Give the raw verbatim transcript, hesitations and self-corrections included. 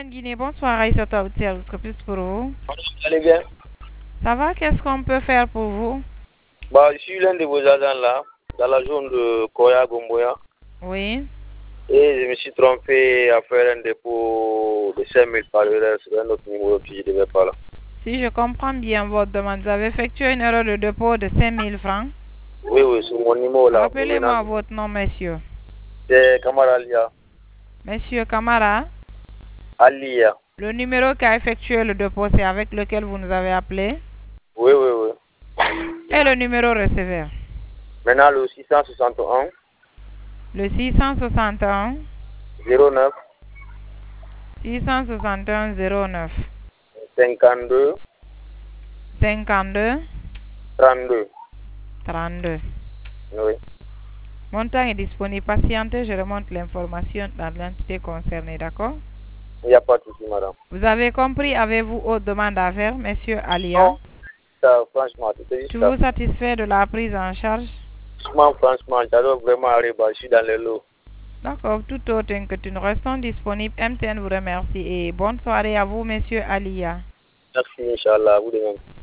Guinée, bonsoir, Aïssa Taout Service, que plus pour vous? Vous allez bien? Ça va, qu'est-ce qu'on peut faire pour vous? Bah, je suis l'un de vos agents là, dans la zone de Koya Gomboya. Oui. Et je me suis trompé à faire un dépôt de cinq mille par heure sur un autre numéro que je ne devais pas là. Si je comprends bien votre demande, vous avez effectué une erreur de dépôt de cinq mille francs. Oui, oui, sur mon numéro là. Rappelez-moi votre nom, monsieur. C'est Kamara Alia. Monsieur Kamara. Alia. Le numéro qui a effectué le dépôt, c'est avec lequel vous nous avez appelé? Oui, oui, oui. Et le numéro receveur? Maintenant, le six cent soixante et un. Le six cent soixante et un. zéro neuf. six cent soixante et un zéro neuf. cinquante-deux. cinquante-deux. trente-deux. trente-deux. Oui. Montant est disponible. Patientez, je remonte l'information dans l'entité concernée, d'accord? Il n'y a pas de souci, madame. Vous avez compris, avez-vous autre demande à faire, monsieur Alia? Non, ça, franchement, c'est juste Tu ça. vous satisfait de la prise en charge? Franchement, franchement, j'adore vraiment arriver, je suis dans les lots. D'accord, tout autre inquiétude, restons disponibles. M T N vous remercie et bonne soirée à vous, monsieur Alia. Merci, Inch'Allah, vous de même.